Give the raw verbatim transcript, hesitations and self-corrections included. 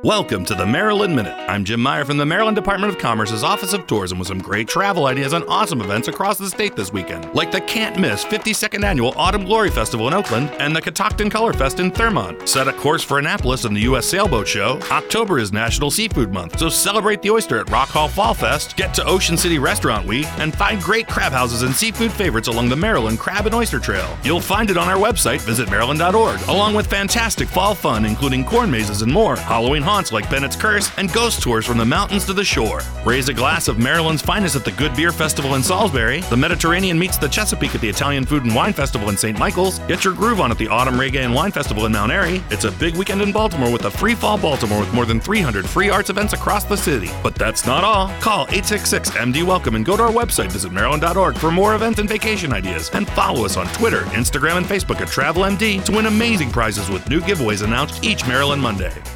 Welcome to the Maryland Minute. I'm Jim Meyer from the Maryland Department of Commerce's Office of Tourism with some great travel ideas and awesome events across the state this weekend, like the can't-miss fifty-second Annual Autumn Glory Festival in Oakland and the Catoctin Color Fest in Thurmont. Set a course for Annapolis and the U S Sailboat Show. October is National Seafood Month, so celebrate the oyster at Rock Hall Fall Fest, get to Ocean City Restaurant Week, and find great crab houses and seafood favorites along the Maryland Crab and Oyster Trail. You'll find it on our website, visit maryland dot org, along with fantastic fall fun, including corn mazes and more, Halloween haunts like Bennett's Curse, and ghost tours from the mountains to the shore. Raise a glass of Maryland's finest at the Good Beer Festival in Salisbury. The Mediterranean meets the Chesapeake at the Italian Food and Wine Festival in Saint Michael's. Get your groove on at the Autumn Reggae and Wine Festival in Mount Airy. It's a big weekend in Baltimore with a Free Fall Baltimore with more than three hundred free arts events across the city. But that's not all. Call eight six six M D welcome and go to our website, visit maryland dot org for more events and vacation ideas. And follow us on Twitter, Instagram, and Facebook at Travel M D to win amazing prizes with new giveaways announced each Maryland Monday.